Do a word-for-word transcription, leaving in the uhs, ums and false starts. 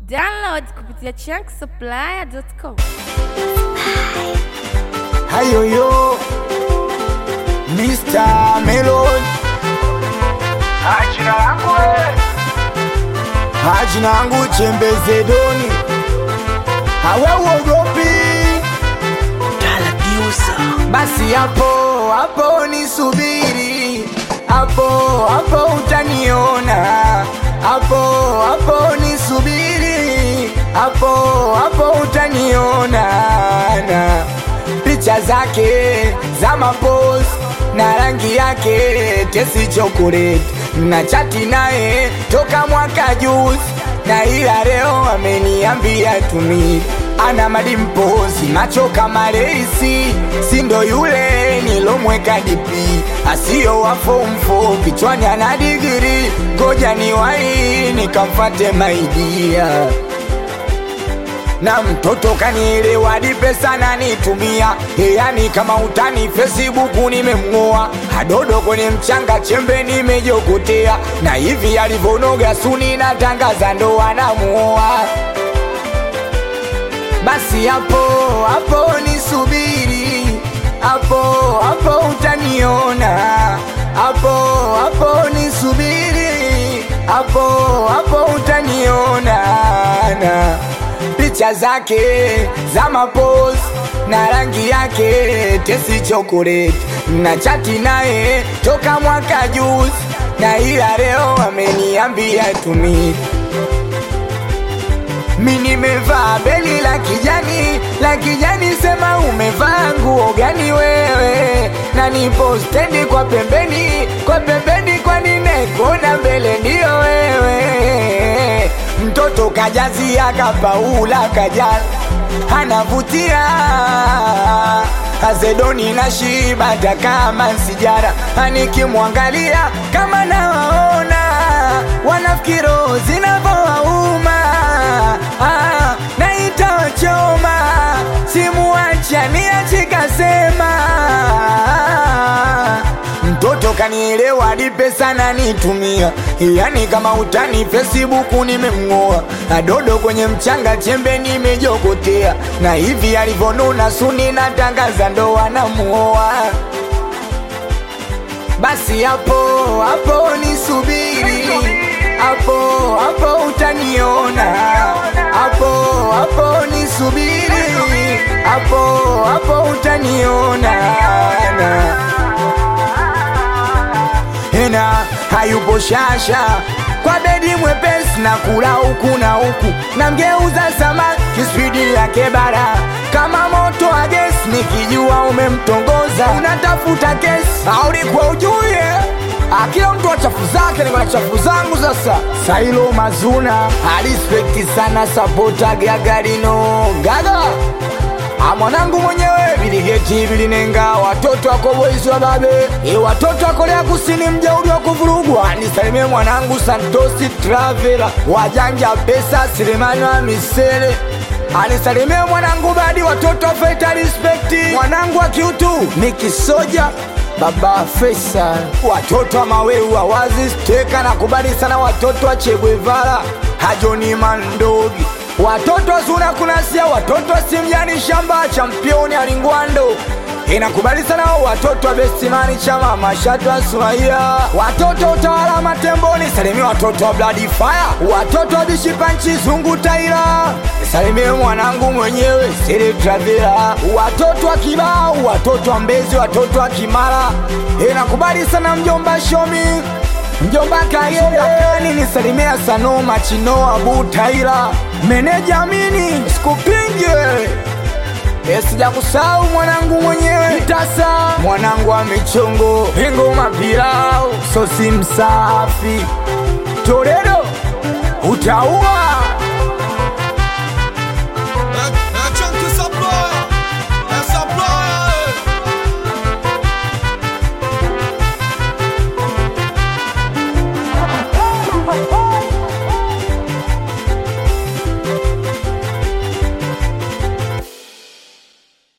Download kupitia chunk supplier dot com. Hayo yo mister Melon Hajina wangu Hajina wangu Chembeze Doni Hawe uogopi basi hapo hapo nisubiri, hapo hapo utaniona, hapo hapo nisubiri, hapo hapo utaniona. Na picha zake za mapost na rangi yake tesi chocolate, na chati naye toka mwaka juzi, na ila leo ameniambia tumi ana madimpozi macho kama reisi, sindo yule nilomweka dipi asio wa form four, kichwani ana digiri, ngoja ni wai nikamfate maidia. Na mtoto kanielewa di pesa na nitumia, yani kama utani Facebook nimemngoa, hadodo kwenye mchanga chembe nimejokotea, na hivi alivonoga suni na tangaza ndoa namuoa. Basi hapo hapo nisubiri, hapo hapo utaniona, hapo hapo nisubiri, hapo hapo utaniona. Na picha zake za mapost na rangi yake tesi chocolate, na chati naye toka mwaka juzi, na ila leo ameniambia tumi mimi nimevaa beli la kijani, la kijani, sema umevaa nguo gani wewe? Na nipo stendi kwa pembeni, kwa pembeni, kwa nimekuona mbele ndio wewe. Mtoto kajazia kapaula kajala, anavutia Azedoni na shiba kama sijara, anikimwangalia kama nawaona wanafikiro zinavowauma. Ah, na itawachoma simuacha niachika sema. Mtoto kanielewa di pesa na nitumia, yani kama utani Facebook nimemngoa, adodo kwenye mchanga chembe nimejokotea, na hivi alivonuna suni na tangaza ndoa namuoa. Basi hapo hapo nisubiri, hapo hapo utaniona, hapo hapo nisubiri, hapo hapo utaniona. Hena hayupo shasha kwa bedi mwepesi, na kula huku na huku, na mgeuza samaki spidi yake bara kama moto wa gesi, nikijua umemtongoza unatafuta kesi au ulikuwa ujue. Akila mtu wa chafu zake, niko na chafu zangu sasa. Sailo Mazuna alispekti sana sapota Gagarino Gaga, mwanangu mwenyewe biligeti bilinenga, watoto wako boys wa babe, e watoto wako Korea Kusini mjauri wa kuvurugwa. Nisalimie mwanangu Santosi Traveler, wajanja pesa Silemani wa Misele. Anisalimie mwanangu Badi, watoto wa Feta respecti, mwanangu wa kiutu Miki Soja Baba Faisal, watoto wa Maweu wa wazi steka, na kubali sana watoto wa Che Guevara Hajoni Mandogi, watoto wa Zuna Kunasia, watoto wa Simjani Shamba championi Alingwando, inakubali sana watoto wa Bestimani Chama Mashatu wa Sumaia, watoto utawala Matemboni, salimia watoto wa Bloody Fire, watoto wa Bishipanchi Zungu Taira, salimia mwanangu mwenyewe Siri Travela, watoto wa Kibao, watoto wa Mbezi, watoto wa Kimara, inakubali sana mjomba Shomi, mjomba Kayeni, nisalimia Sanoma Chino Abu Taira, meneja Amini Skupinge. Sija kusahau mwanangu mwenyewe Tasa, mwanangu wa michongo Pingo Mapirao, sosi msafi Toledo utaua.